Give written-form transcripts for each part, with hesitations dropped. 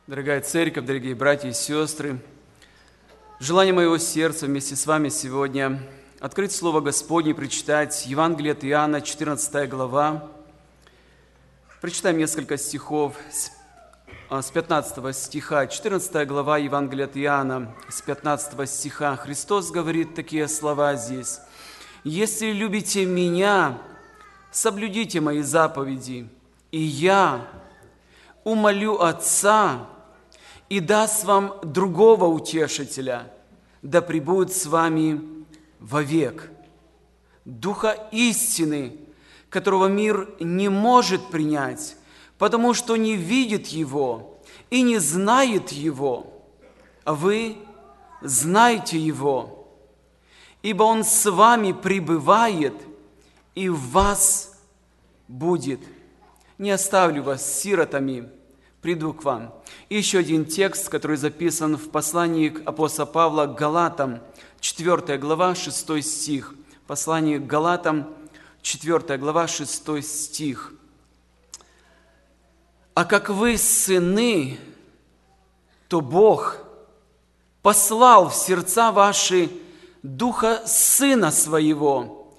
Дорогая церковь, дорогие братья и сестры, желание моего сердца вместе с вами сегодня открыть Слово Господне и прочитать Евангелие от Иоанна, 14 глава. Прочитаем несколько стихов с 15 стиха, 14 глава Евангелия от Иоанна, с 15 стиха. Христос говорит такие слова здесь. «Если любите Меня, соблюдите Мои заповеди, и Я умолю Отца, и даст вам другого утешителя, да пребудет с вами вовек, Духа истины, которого мир не может принять, потому что не видит Его и не знает Его, а вы знаете Его, ибо Он с вами пребывает и в вас будет. Не оставлю вас сиротами, приду к вам». И еще один текст, который записан в послании апостола Павла к Галатам, 4 глава, 6 стих. Послание к Галатам, 4 глава, 6 стих. «А как вы сыны, то Бог послал в сердца ваши Духа Сына Своего,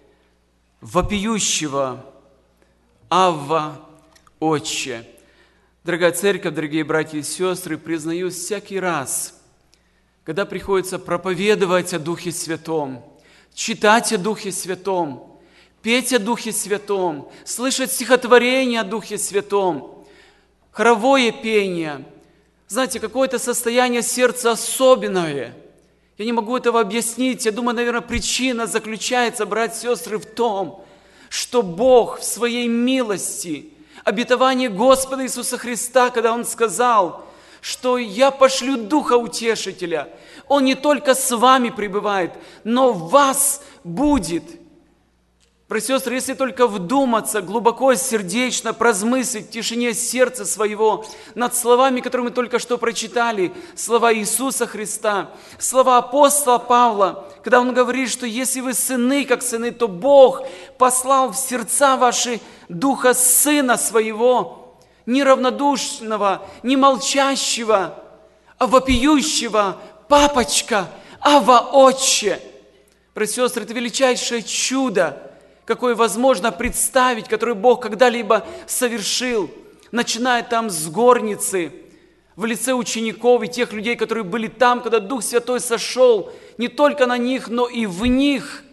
вопиющего: Авва, Отче». Дорогая церковь, дорогие братья и сестры, признаюсь, всякий раз, когда приходится проповедовать о Духе Святом, читать о Духе Святом, петь о Духе Святом, слышать стихотворение о Духе Святом, хоровое пение, знаете, какое-то состояние сердца особенное. Я не могу этого объяснить. Я думаю, наверное, причина заключается, братья и сестры, в том, что Бог в Своей милости, обетование Господа Иисуса Христа, когда Он сказал, что «Я пошлю Духа Утешителя», Он не только с вами пребывает, но в вас будет. Братья и сестры, если только вдуматься, глубоко, сердечно поразмыслить в тишине сердца своего над словами, которые мы только что прочитали, слова Иисуса Христа, слова апостола Павла, когда он говорит, что если вы сыны, как сыны, то Бог послал в сердца ваши Духа Сына Своего, не равнодушного, не молчащего, а вопиющего: «Папочка, Авва, Отче». Братья и сестры, это величайшее чудо, какое возможно представить, которое Бог когда-либо совершил, начиная там с горницы, в лице учеников и тех людей, которые были там, когда Дух Святой сошел не только на них, но и в них.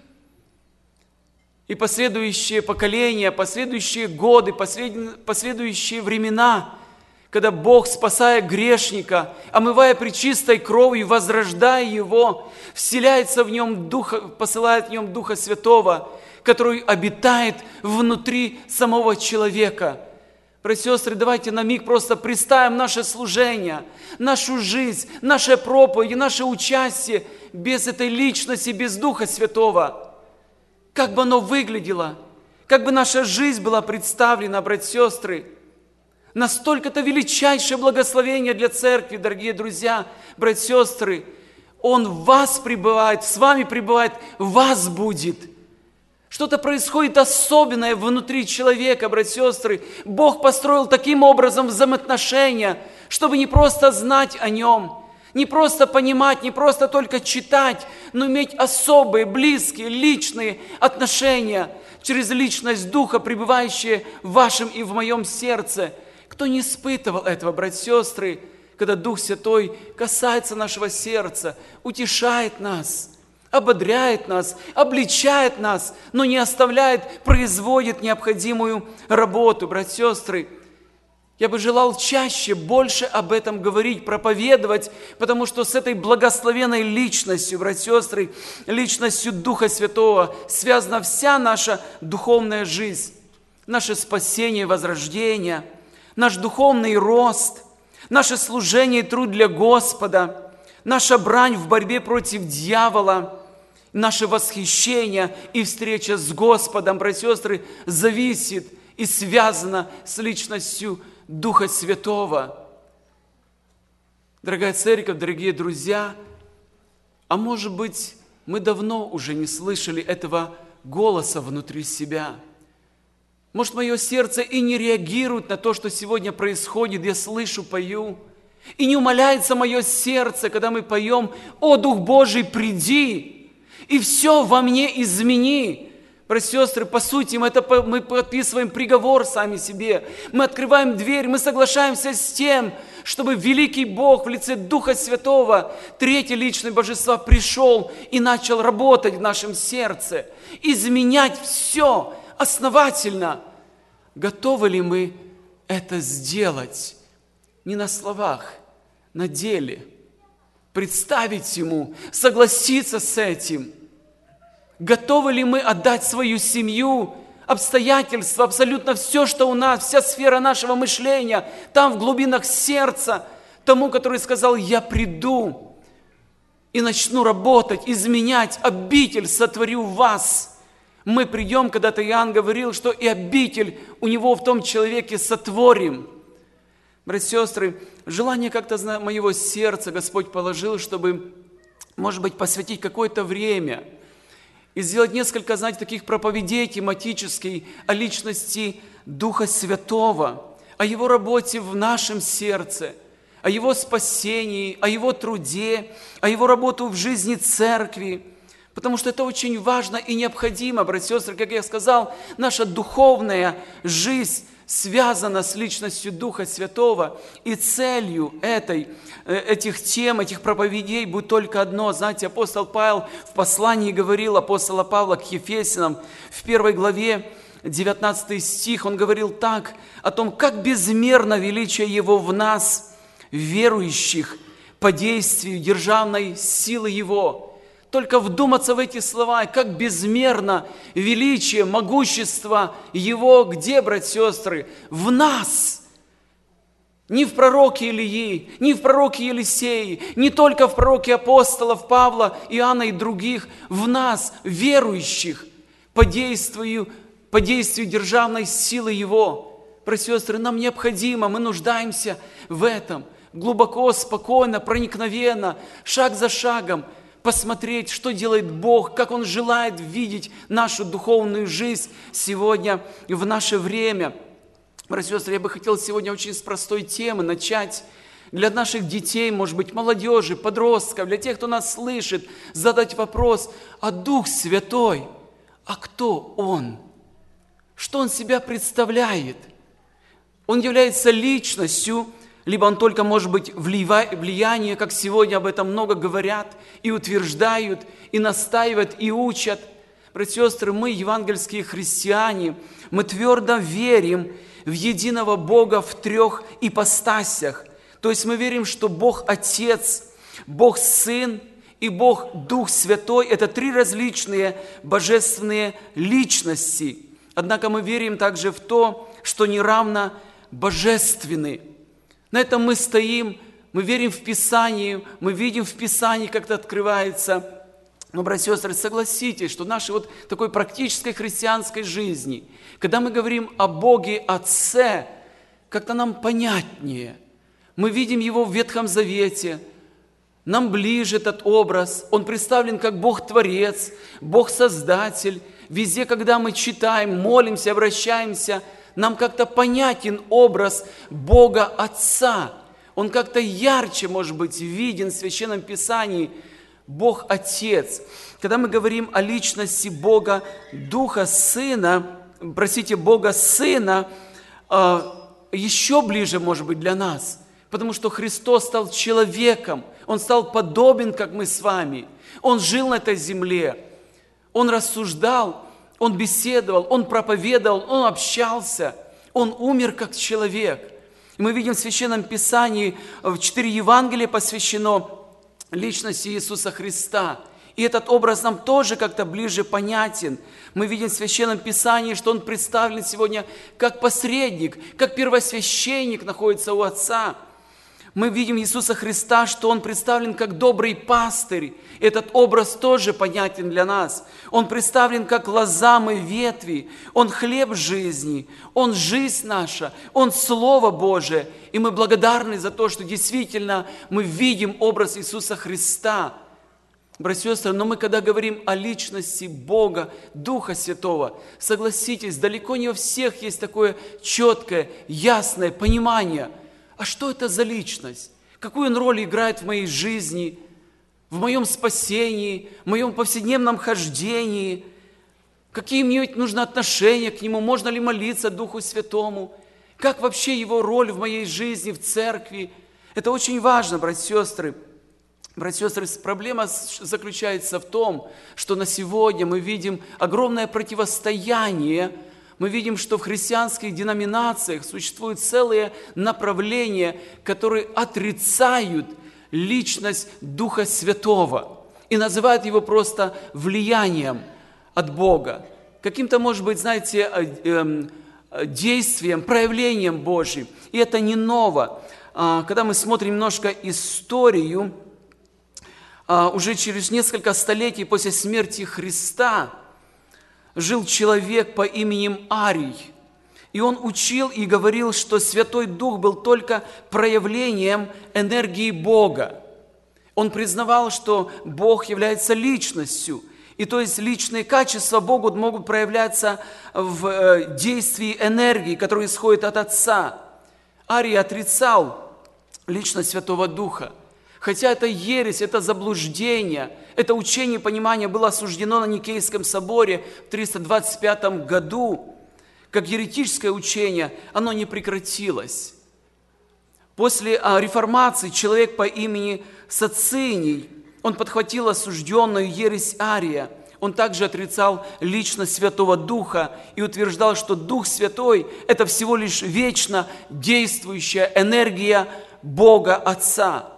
И последующие поколения, последующие годы, последующие времена, когда Бог, спасая грешника, омывая пречистой кровью, возрождая его, вселяется в нем Духа, посылает в нем Духа Святого, который обитает внутри самого человека. Братья и сестры, давайте на миг просто представим наше служение, нашу жизнь, наши проповеди, наше участие без этой личности, без Духа Святого. Как бы оно выглядело, как бы наша жизнь была представлена, братья и сестры. Настолько это величайшее благословение для церкви, дорогие друзья, братья и сестры. Он в вас пребывает, с вами пребывает, в вас будет. Что-то происходит особенное внутри человека, братья и сестры. Бог построил таким образом взаимоотношения, чтобы не просто знать о Нем, не просто понимать, не просто только читать, но иметь особые, близкие, личные отношения через личность Духа, пребывающие в вашем и в моем сердце. Кто не испытывал этого, братья и сестры, когда Дух Святой касается нашего сердца, утешает нас, ободряет нас, обличает нас, но не оставляет, производит необходимую работу. Братья и сестры, я бы желал чаще, больше об этом говорить, проповедовать, потому что с этой благословенной личностью, братья и сестры, личностью Духа Святого связана вся наша духовная жизнь, наше спасение и возрождение, наш духовный рост, наше служение и труд для Господа, наша брань в борьбе против дьявола, наше восхищение и встреча с Господом, братья и сестры, зависит и связано с личностью Духа Святого. Дорогая церковь, дорогие друзья, а может быть, мы давно уже не слышали этого голоса внутри себя. Может, мое сердце и не реагирует на то, что сегодня происходит. Я слышу, пою. И не умаляется мое сердце, когда мы поем: «О, Дух Божий, приди, и все во мне измени». Братья и сестры, по сути, мы подписываем приговор сами себе. Мы открываем дверь, мы соглашаемся с тем, чтобы великий Бог в лице Духа Святого, третьей личной Божества, пришел и начал работать в нашем сердце, изменять все основательно. Готовы ли мы это сделать? Не на словах, на деле. Представить Ему, согласиться с этим. Готовы ли мы отдать свою семью, обстоятельства, абсолютно все, что у нас, вся сфера нашего мышления, там в глубинах сердца, тому, который сказал: «Я приду и начну работать, изменять, обитель сотворю в вас». Мы придем, когда-то Иоанн говорил, что и обитель у него в том человеке сотворим. Братья и сестры, желание как-то моего сердца Господь положил, чтобы, может быть, посвятить какое-то время и сделать несколько, знаете, таких проповедей тематических о личности Духа Святого, о Его работе в нашем сердце, о Его спасении, о Его труде, о Его работе в жизни церкви. Потому что это очень важно и необходимо, братья и сестры. Как я сказал, наша духовная жизнь связана с личностью Духа Святого, и целью этих тем, этих проповедей будет только одно. Знаете, апостол Павел в послании говорил, апостола Павла к Ефесянам, в 1 главе, 19 стих, он говорил так, о том, как безмерно величие Его в нас, верующих, по действию державной силы Его. Только вдуматься в эти слова, как безмерно величие, могущество Его, где, братья и сестры? В нас. Не в пророке Илии, не в пророке Елисеи, не только в пророке апостолов Павла, Иоанна и других, в нас, верующих, по действию державной силы Его. Братья и сестры, нам необходимо, мы нуждаемся в этом, глубоко, спокойно, проникновенно, шаг за шагом, посмотреть, что делает Бог, как Он желает видеть нашу духовную жизнь сегодня и в наше время. Братья и сестры, я бы хотел сегодня очень с простой темы начать. Для наших детей, может быть, молодежи, подростков, для тех, кто нас слышит, задать вопрос: а Дух Святой, а кто Он? Что Он себя представляет? Он является личностью, либо он только может быть влияние, как сегодня об этом много говорят, и утверждают, и настаивают, и учат. Братья и сестры, мы, евангельские христиане, мы твердо верим в единого Бога в 3 ипостасях. То есть мы верим, что Бог Отец, Бог Сын и Бог Дух Святой – это 3 различные божественные личности. Однако мы верим также в то, что неравно божественны. На этом мы стоим, мы верим в Писание, мы видим в Писании, как это открывается. Но, братья и сестры, согласитесь, что в нашей вот такой практической христианской жизни, когда мы говорим о Боге Отце, как-то нам понятнее. Мы видим Его в Ветхом Завете, нам ближе этот образ. Он представлен как Бог-творец, Бог-создатель. Везде, когда мы читаем, молимся, обращаемся, нам как-то понятен образ Бога Отца. Он как-то ярче, может быть, виден в Священном Писании. Бог Отец. Когда мы говорим о личности Бога Духа Сына, Бога Сына, еще ближе, может быть, для нас. Потому что Христос стал человеком. Он стал подобен, как мы с вами. Он жил на этой земле. Он рассуждал, Он беседовал, Он проповедовал, Он общался, Он умер как человек. И мы видим в Священном Писании, в 4 Евангелия посвящено личности Иисуса Христа. И этот образ нам тоже как-то ближе понятен. Мы видим в Священном Писании, что Он представлен сегодня как посредник, как первосвященник находится у Отца. Мы видим Иисуса Христа, что Он представлен как добрый пастырь. Этот образ тоже понятен для нас. Он представлен как лоза мы ветви. Он хлеб жизни. Он жизнь наша. Он Слово Божие. И мы благодарны за то, что действительно мы видим образ Иисуса Христа. Братья и сестры, но мы когда говорим о личности Бога, Духа Святого, согласитесь, далеко не у всех есть такое четкое, ясное понимание. А что это за личность? какую он роль играет в моей жизни, в моем спасении, в моем повседневном хождении, какие мне нужно отношения к Нему, можно ли молиться Духу Святому, как вообще Его роль в моей жизни, в церкви. Это очень важно, братья и сестры. Братья и сестры, проблема заключается в том, что на сегодня мы видим огромное противостояние. Мы видим, что в христианских деноминациях существуют целые направления, которые отрицают личность Духа Святого и называют его просто влиянием от Бога. Каким-то, может быть, знаете, действием, проявлением Божьим. И это не ново. Когда мы смотрим немножко историю, уже через несколько столетий после смерти Христа жил человек по имени Арий. И он учил и говорил, что Святой Дух был только проявлением энергии Бога. Он признавал, что Бог является личностью. И то есть личные качества Богу могут проявляться в действии энергии, которая исходит от Отца. Арий отрицал личность Святого Духа. Хотя это ересь, это заблуждение, это учение, понимание было осуждено на Никейском соборе в 325 году, как еретическое учение, оно не прекратилось. После реформации человек по имени Социний, он подхватил осужденную ересь Ария. Он также отрицал личность Святого Духа и утверждал, что Дух Святой – это всего лишь вечно действующая энергия Бога Отца.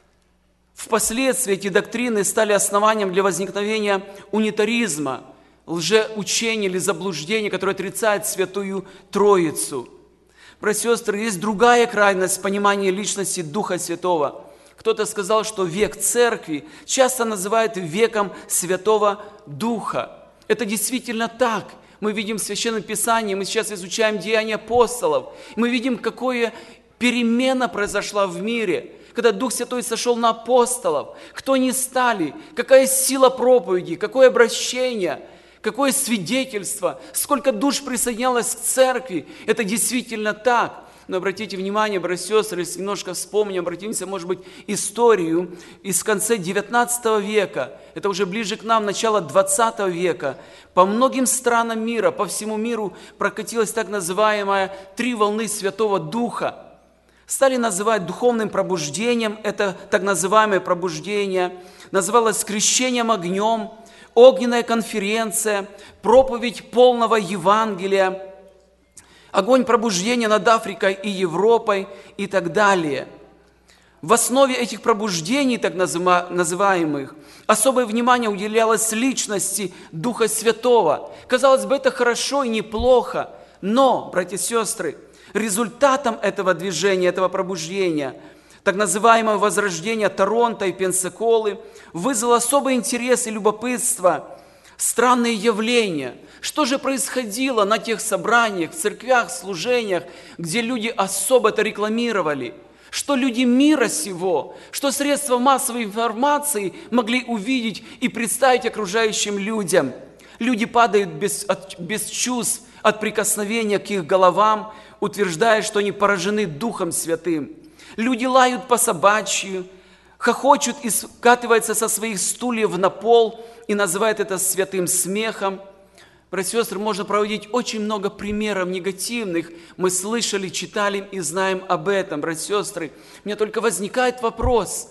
Впоследствии эти доктрины стали основанием для возникновения унитаризма, лжеучения или заблуждения, которое отрицает Святую Троицу. Братья и сестры, есть другая крайность понимания личности Духа Святого. Кто-то сказал, что век Церкви часто называют веком Святого Духа. Это действительно так. Мы видим в Священном Писании, мы сейчас изучаем Деяния апостолов. Мы видим, какая перемена произошла в мире, когда Дух Святой сошел на апостолов, кто они стали, какая сила проповеди, какое обращение, какое свидетельство, сколько душ присоединялось к церкви. Это действительно так. Но обратите внимание, братья и сестры, если немножко вспомним, обратимся, может быть, историю из конца 19 века, это уже ближе к нам, начало 20 века, по многим странам мира, по всему миру прокатилась так называемая 3 волны Святого Духа. Стали называть духовным пробуждением, это так называемое пробуждение, называлось крещением огнем, огненная конференция, проповедь полного Евангелия, огонь пробуждения над Африкой и Европой и так далее. В основе этих пробуждений, так называемых, особое внимание уделялось личности Духа Святого. Казалось бы, это хорошо и неплохо, но, братья и сестры, результатом этого движения, этого пробуждения, так называемого возрождения Торонто и Пенсаколы, вызвал особый интерес и любопытство, странные явления. Что же происходило на тех собраниях, в церквях, служениях, где люди особо это рекламировали? Что люди мира сего, что средства массовой информации могли увидеть и представить окружающим людям? Люди падают без чувств от прикосновения к их головам, утверждая, что они поражены Духом Святым. Люди лают по собачью, хохочут и скатываются со своих стульев на пол и называют это святым смехом. Братья и сестры, можно проводить очень много примеров негативных. Мы слышали, читали и знаем об этом, братья и сестры. У меня только возникает вопрос,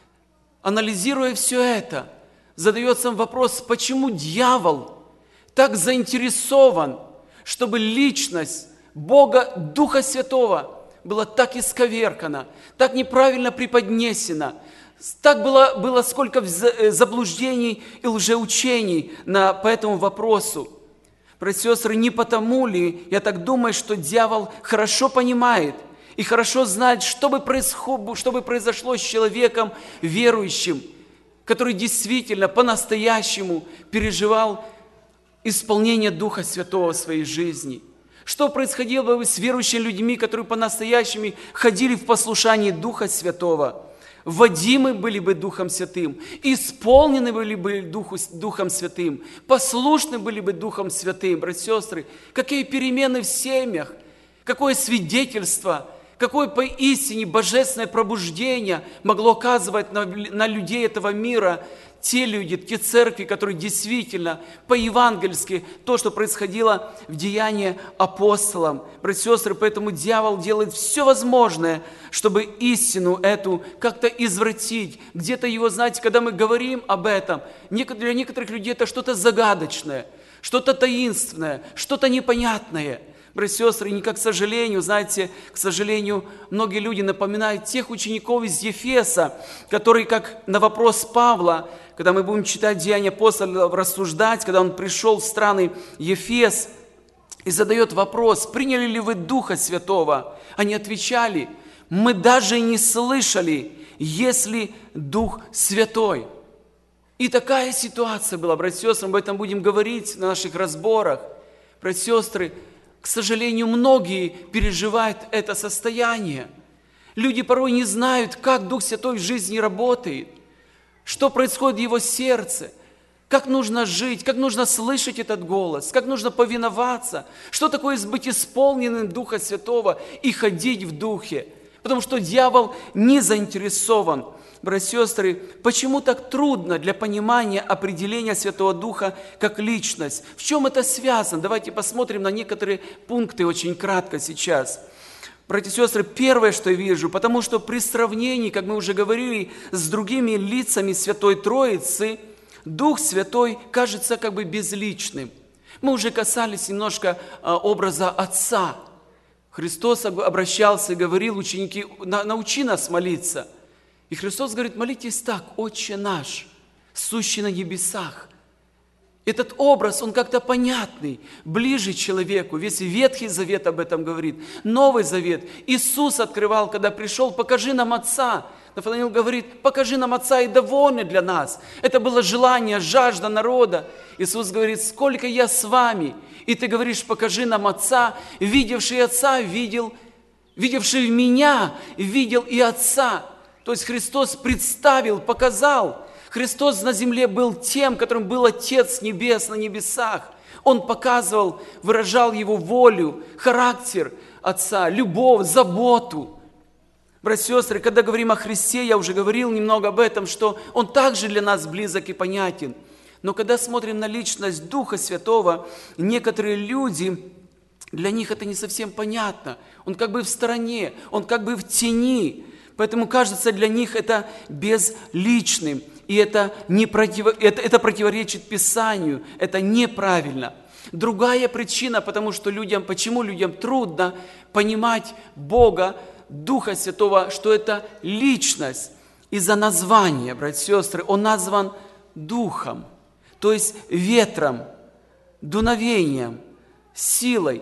анализируя все это, задается вопрос, почему дьявол так заинтересован, чтобы личность Бога, Духа Святого была так исковеркана, так неправильно преподнесена, так было сколько заблуждений и лжеучений по этому вопросу. Братья и сестры, не потому ли, я так думаю, что дьявол хорошо понимает и хорошо знает, что бы произошло с человеком верующим, который действительно по-настоящему переживал исполнение Духа Святого в своей жизни. Что происходило бы с верующими людьми, которые по-настоящему ходили в послушании Духа Святого? Водимы были бы Духом Святым, исполнены были бы Духом Святым, послушны были бы Духом Святым. Братья и сестры, какие перемены в семьях, какое свидетельство, Какое поистине божественное пробуждение могло оказывать на людей этого мира те люди, те церкви, которые действительно по-евангельски, то, что происходило в деянии апостолам. Братья и сестры, поэтому дьявол делает все возможное, чтобы истину эту как-то извратить. Где-то его, знаете, когда мы говорим об этом, для некоторых людей это что-то загадочное, что-то таинственное, что-то непонятное. Братья и сестры, к сожалению, знаете, к сожалению, многие люди напоминают тех учеников из Ефеса, которые, как на вопрос Павла, когда мы будем читать Деяния апостолов, рассуждать, когда он пришел в страны Ефес и задает вопрос: приняли ли вы Духа Святого? Они отвечали: мы даже не слышали, есть ли Дух Святой. И такая ситуация была, братья и сестры, об этом будем говорить на наших разборах. Братья и сестры, к сожалению, многие переживают это состояние. Люди порой не знают, как Дух Святой в жизни работает, что происходит в его сердце, как нужно жить, как нужно слышать этот голос, как нужно повиноваться, что такое быть исполненным Духа Святого и ходить в Духе. Потому что дьявол не заинтересован. Братья и сестры, почему так трудно для понимания определения Святого Духа как личность? В чем это связано? Давайте посмотрим на некоторые пункты очень кратко сейчас. Братья и сестры, первое, что я вижу, потому что при сравнении, как мы уже говорили, с другими лицами Святой Троицы, Дух Святой кажется как бы безличным. Мы уже касались немножко образа Отца. Христос обращался и говорил: ученики, научи нас молиться. И Христос говорит: молитесь так: Отче наш, сущий на небесах. Этот образ, он как-то понятный, ближе человеку. Весь Ветхий Завет об этом говорит. Новый Завет Иисус открывал, когда пришел: покажи нам Отца. Нафанаил говорит: покажи нам Отца, и довольны для нас. Это было желание, жажда народа. Иисус говорит: сколько я с вами, и ты говоришь: покажи нам Отца. Видевший Отца видевший меня, видел и Отца. То есть Христос представил, показал. Христос на земле был тем, которым был Отец Небес на небесах. Он показывал, выражал Его волю, характер Отца, любовь, заботу. Братья и сестры, когда говорим о Христе, я уже говорил немного об этом, что Он также для нас близок и понятен. Но когда смотрим на личность Духа Святого, некоторые люди, для них это не совсем понятно. Он как бы в стороне, Он как бы в тени. Поэтому кажется для них это безличным. И это противоречит Писанию, это неправильно. Другая причина, почему людям трудно понимать Бога, Духа Святого, что это личность. Из-за названия, братья и сестры, Он назван Духом, то есть ветром, дуновением, силой.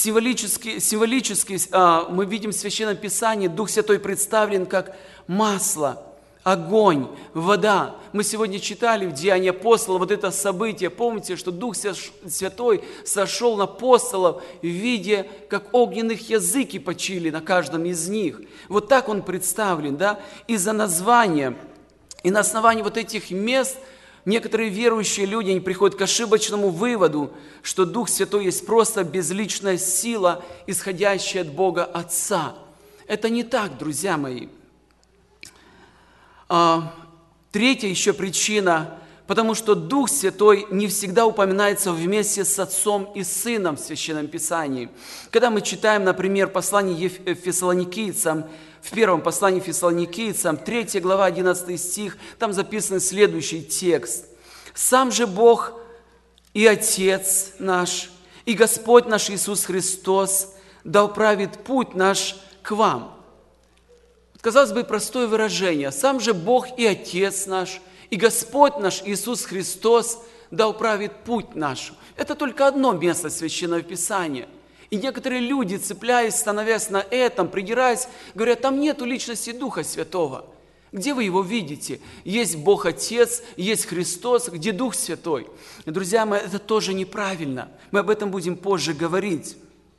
Символически мы видим в Священном Писании, Дух Святой представлен как масло, огонь, вода. Мы сегодня читали в Деянии апостолов вот это событие. Помните, что Дух Святой сошел на апостолов в виде, как огненных языки почили на каждом из них. Вот так он представлен, да? Из-за названия. И на основании вот этих мест некоторые верующие люди, они приходят к ошибочному выводу, что Дух Святой есть просто безличная сила, исходящая от Бога Отца. Это не так, друзья мои. Третья еще причина, потому что Дух Святой не всегда упоминается вместе с Отцом и Сыном в Священном Писании. Когда мы читаем, например, послание Фессалоникийцам, в первом послании Фессалоникийцам, 3 глава, 11 стих, там записан следующий текст. «Сам же Бог и Отец наш, и Господь наш Иисус Христос да управит путь наш к вам». Казалось бы, простое выражение. «Сам же Бог и Отец наш, и Господь наш Иисус Христос да управит путь наш». Это только одно место Священного Писания. И некоторые люди, цепляясь, становясь на этом, придираясь, говорят: там нету личности Духа Святого. Где вы Его видите? Есть Бог Отец, есть Христос, где Дух Святой? И, друзья мои, это тоже неправильно. Мы об этом будем позже говорить.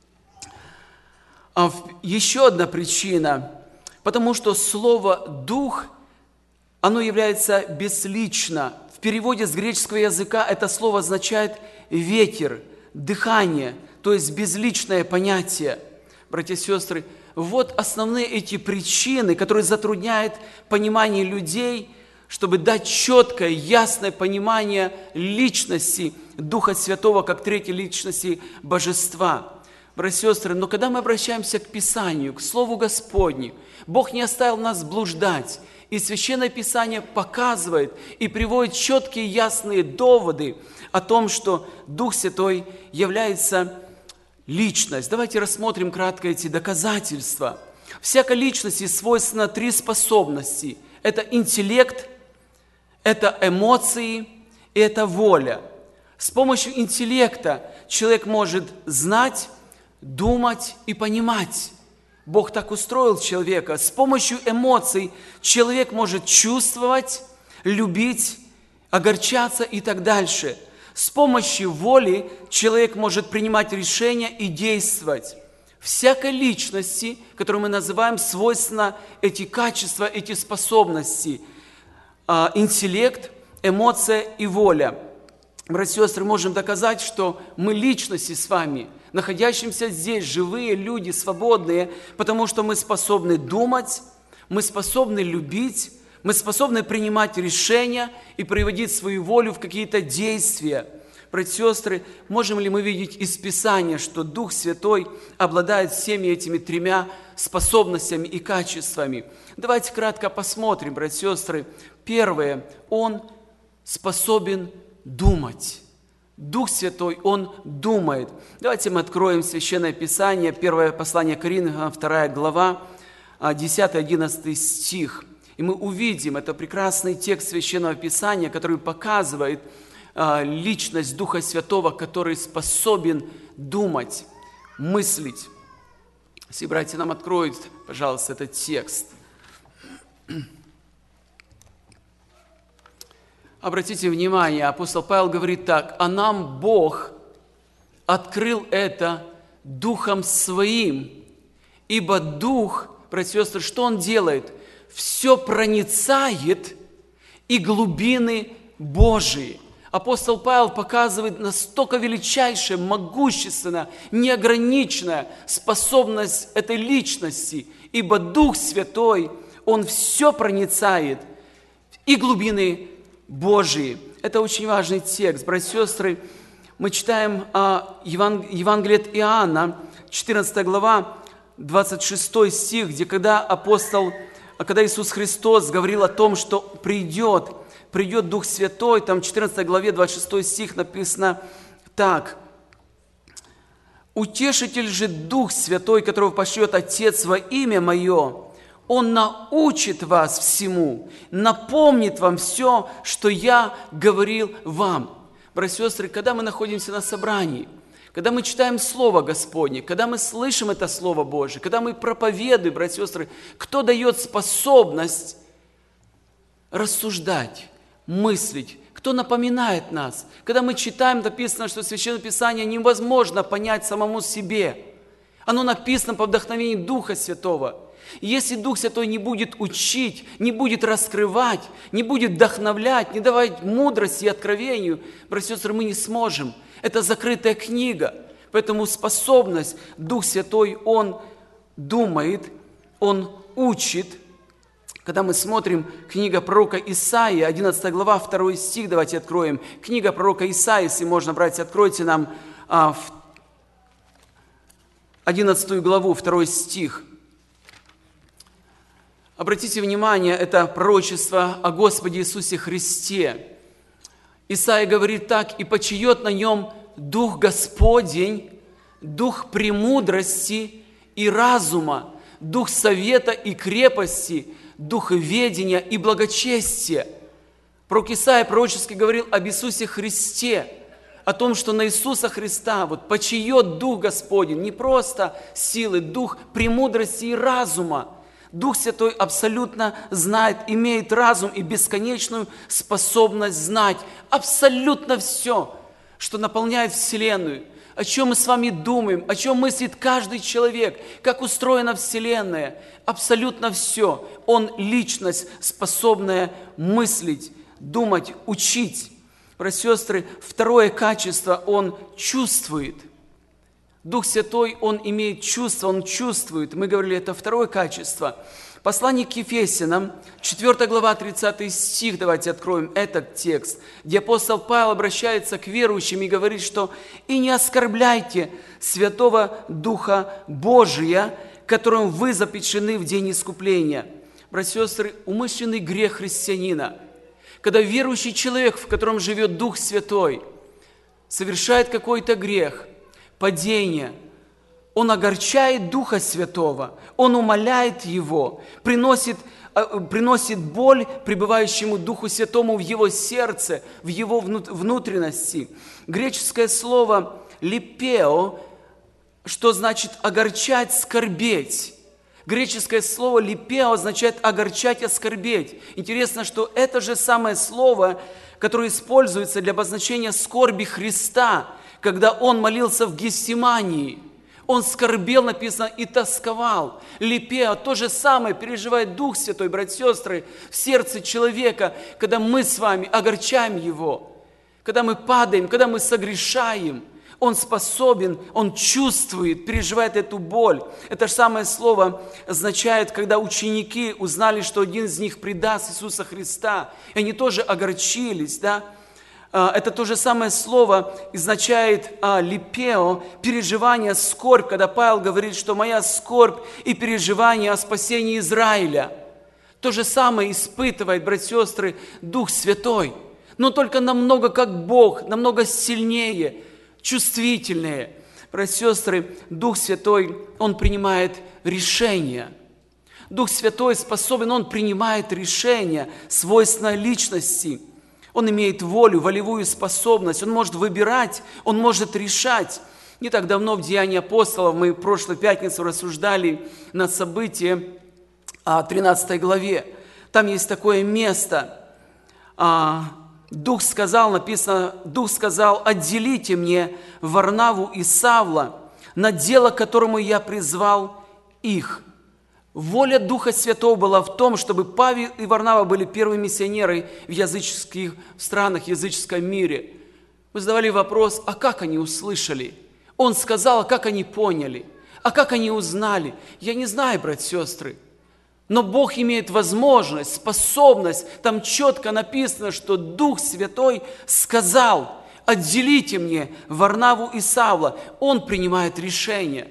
Еще одна причина, потому что слово «дух», оно является безлично. В переводе с греческого языка это слово означает «ветер», «дыхание», то есть безличное понятие. Братья и сестры, вот основные эти причины, которые затрудняют понимание людей, чтобы дать четкое, ясное понимание личности Духа Святого, как третьей личности Божества. Братья и сестры, но когда мы обращаемся к Писанию, к Слову Господню, Бог не оставил нас блуждать. И Священное Писание показывает и приводит четкие, ясные доводы о том, что Дух Святой является личность. Давайте рассмотрим кратко эти доказательства. Всякой личности свойственно три способности. Это интеллект, это эмоции и это воля. С помощью интеллекта человек может знать, думать и понимать. Бог так устроил человека. С помощью эмоций человек может чувствовать, любить, огорчаться и так дальше. С помощью воли человек может принимать решения и действовать. Всякой личности, которую мы называем, свойственно эти качества, эти способности. Интеллект, эмоция и воля. Братья и сестры, можем доказать, что мы личности с вами, находящимся здесь, живые люди, свободные, потому что мы способны думать, мы способны любить, мы способны принимать решения и приводить свою волю в какие-то действия. Братья и сестры, можем ли мы видеть из Писания, что Дух Святой обладает всеми этими тремя способностями и качествами? Давайте кратко посмотрим, братья и сестры. Первое, Он способен думать. Дух Святой, Он думает. Давайте мы откроем Священное Писание, первое послание Коринфянам, 2 глава, 10-11 стих. И мы увидим, это прекрасный текст Священного Писания, который показывает личность Духа Святого, который способен думать, мыслить. Если братья нам откроют, пожалуйста, этот текст. Обратите внимание, апостол Павел говорит так: «А нам Бог открыл это Духом Своим, ибо Дух, братья и сестры, что Он делает? Все проницает и глубины Божии». Апостол Павел показывает настолько величайшая, могущественная, неограниченная способность этой личности, ибо Дух Святой, Он все проницает и глубины Божии. Это очень важный текст. Братья и сестры, мы читаем Евангелие от Иоанна, 14 глава, 26 стих, где когда Иисус Христос говорил о том, что придет Дух Святой, там в 14 главе, 26 стих написано так: «Утешитель же Дух Святой, которого пошлет Отец во имя Мое, Он научит вас всему, напомнит вам все, что Я говорил вам». Братья и сестры, когда мы находимся на собрании, когда мы читаем Слово Господне, когда мы слышим это Слово Божие, когда мы проповедуем, братья и сестры, кто дает способность рассуждать, мыслить, кто напоминает нас? Когда мы читаем, написано, что Священное Писание невозможно понять самому себе. Оно написано по вдохновению Духа Святого. И если Дух Святой не будет учить, не будет раскрывать, не будет вдохновлять, не давать мудрости и откровению, братья и сестры, мы не сможем. Это закрытая книга. Поэтому способность, Дух Святой, Он думает, Он учит. Когда мы смотрим книга пророка Исаии, 11 глава, 2 стих, давайте откроем. Книга пророка Исаии, если можно, братья, откройте нам 11 главу, 2 стих. Обратите внимание, это пророчество о Господе Иисусе Христе. Исаия говорит так: «И почиет на нем Дух Господень, Дух премудрости и разума, Дух совета и крепости, Дух ведения и благочестия». Пророк Исаия пророчески говорил об Иисусе Христе, о том, что на Иисуса Христа почиет Дух Господень, не просто силы, Дух премудрости и разума. Дух Святой абсолютно знает, имеет разум и бесконечную способность знать абсолютно все, что наполняет Вселенную, о чем мы с вами думаем, о чем мыслит каждый человек, как устроена Вселенная. Абсолютно все. Он личность, способная мыслить, думать, учить. Братья и сестры, второе качество, он чувствует. Дух Святой, Он имеет чувство, Он чувствует. Мы говорили, это второе качество. Послание к Ефесянам, 4 глава, 30 стих, давайте откроем этот текст, где апостол Павел обращается к верующим и говорит, что «И не оскорбляйте Святого Духа Божия, которым вы запечатлены в день искупления». Братья и сестры, умышленный грех христианина, когда верующий человек, в котором живет Дух Святой, совершает какой-то грех, падение, он огорчает Духа Святого, он умаляет Его, приносит боль пребывающему Духу Святому в его сердце, в его внутренности. Греческое слово «липео», что значит огорчать, скорбеть. Греческое слово «липео» означает огорчать, оскорбеть. Интересно, что это же самое слово, которое используется для обозначения скорби Христа, когда Он молился в Гефсимании. Он скорбел, написано, и тосковал. Липео, то же самое переживает Дух Святой, братья и сестры, в сердце человека, когда мы с вами огорчаем Его, когда мы падаем, когда мы согрешаем. Он способен, Он чувствует, переживает эту боль. Это же самое слово означает, когда ученики узнали, что один из них предаст Иисуса Христа, и они тоже огорчились, да? Это то же самое слово означает липео, переживание, скорбь, когда Павел говорит, что моя скорбь и переживание о спасении Израиля. То же самое испытывает, братья и сестры, Дух Святой, но только намного как Бог, намного сильнее, чувствительнее. Братья и сестры, Дух Святой, Он принимает решения. Дух Святой способен, Он принимает решения, свойственное личности. Он имеет волю, волевую способность, Он может выбирать, Он может решать. Не так давно в Деянии апостолов мы в прошлую пятницу рассуждали на событии 13 главе. Там есть такое место. Дух сказал, написано, Дух сказал: «Отделите мне Варнаву и Савла на дело, к которому я призвал их». Воля Духа Святого была в том, чтобы Павел и Варнава были первыми миссионерами в языческих странах, в языческом мире. Мы задавали вопрос, а как они услышали? Он сказал, а как они поняли? А как они узнали? Я не знаю, братья и сестры. Но Бог имеет возможность, способность. Там четко написано, что Дух Святой сказал: «Отделите мне Варнаву и Савла». Он принимает решение.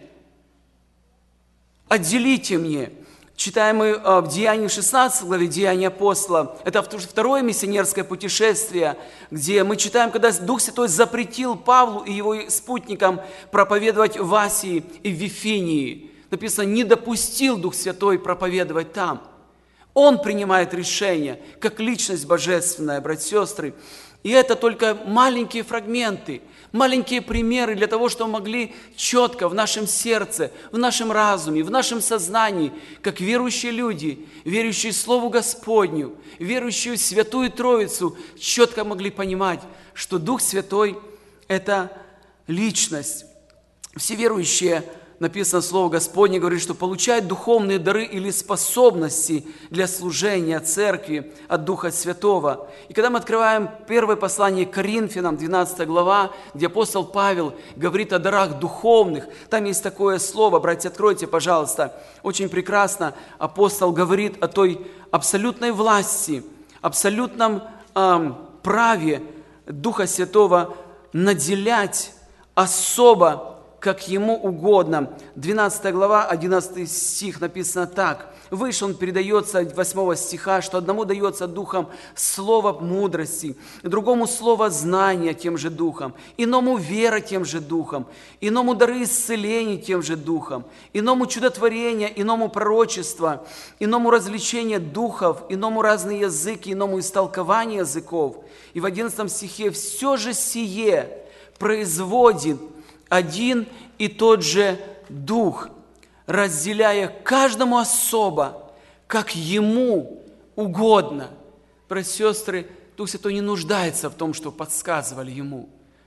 «Отделите мне». Читаем мы в Деянии 16 главе, Деяния апостола. Это второе миссионерское путешествие, где мы читаем, когда Дух Святой запретил Павлу и его спутникам проповедовать в Асии и в Вифинии. Написано, не допустил Дух Святой проповедовать там. Он принимает решение, как личность божественная, братья и сестры. И это только маленькие фрагменты, маленькие примеры для того, чтобы мы могли четко в нашем сердце, в нашем разуме, в нашем сознании, как верующие люди, верующие Слову Господню, верующие в Святую Троицу, четко могли понимать, что Дух Святой – это личность. Все верующие, написано Слово Господне, говорит, что получают духовные дары или способности для служения церкви от Духа Святого. И когда мы открываем первое послание к Коринфянам, 12 глава, где апостол Павел говорит о дарах духовных, там есть такое слово, братья, откройте, пожалуйста, очень прекрасно апостол говорит о той абсолютной власти, абсолютном праве Духа Святого наделять особо, как ему угодно. 12 глава, 11 стих написано так. Выше он передается, 8 стиха, что одному дается Духом слово мудрости, другому слово знания тем же Духом, иному вера тем же Духом, иному дары исцеления тем же Духом, иному чудотворение, иному пророчество, иному развлечение духов, иному разные языки, иному истолкование языков. И в 11 стихе все же сие производит один и тот же Дух, разделяя каждому особо, как Ему угодно. Братья и сестры, Дух Святой не нуждается в том, что подсказывали Ему.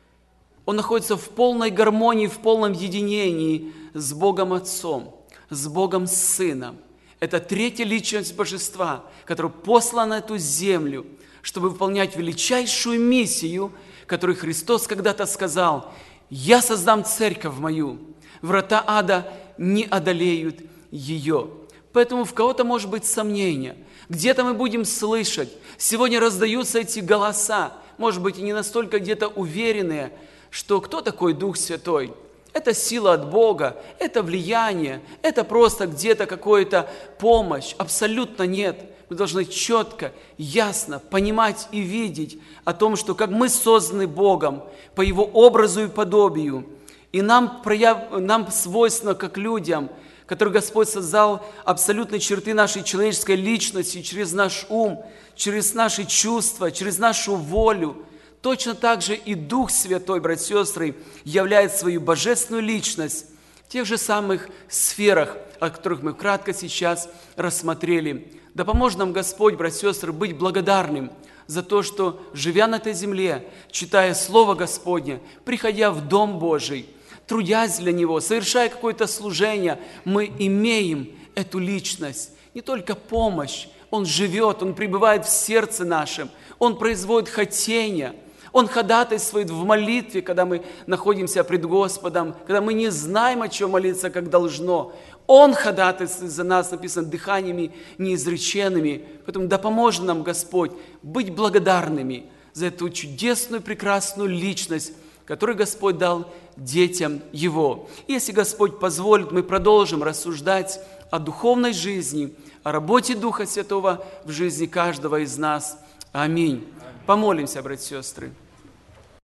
Он находится в полной гармонии, в полном единении с Богом Отцом, с Богом Сыном. Это третья личность Божества, которая послана на эту землю, чтобы выполнять величайшую миссию, которую Христос когда-то сказал: «Я создам церковь мою, врата ада не одолеют ее. Поэтому в кого-то может быть сомнение. Где-то мы будем слышать. Сегодня раздаются эти голоса, может быть, и не настолько где-то уверенные, что кто такой Дух Святой? Это сила от Бога, это влияние, это просто где-то какая-то помощь. Абсолютно нет. Мы должны четко, ясно понимать и видеть о том, что как мы созданы Богом по Его образу и подобию, и нам свойственно, как людям, которые Господь создал, абсолютно черты нашей человеческой личности через наш ум, через наши чувства, через нашу волю. Точно так же и Дух Святой, братья и сестры, являет свою божественную личность в тех же самых сферах, о которых мы кратко сейчас рассмотрели. Да поможет нам Господь, братья и сестры, быть благодарным за то, что, живя на этой земле, читая Слово Господне, приходя в Дом Божий, трудясь для Него, совершая какое-то служение, мы имеем эту личность, не только помощь. Он живет, Он пребывает в сердце нашем, Он производит хотение, Он ходатайствует в молитве, когда мы находимся пред Господом, когда мы не знаем, о чем молиться, как должно. Он ходатайствует за нас, написано, дыханиями неизреченными. Поэтому да поможет нам Господь быть благодарными за эту чудесную, прекрасную личность, которую Господь дал детям Его. И если Господь позволит, мы продолжим рассуждать о духовной жизни, о работе Духа Святого в жизни каждого из нас. Аминь. Помолимся, братья и сестры.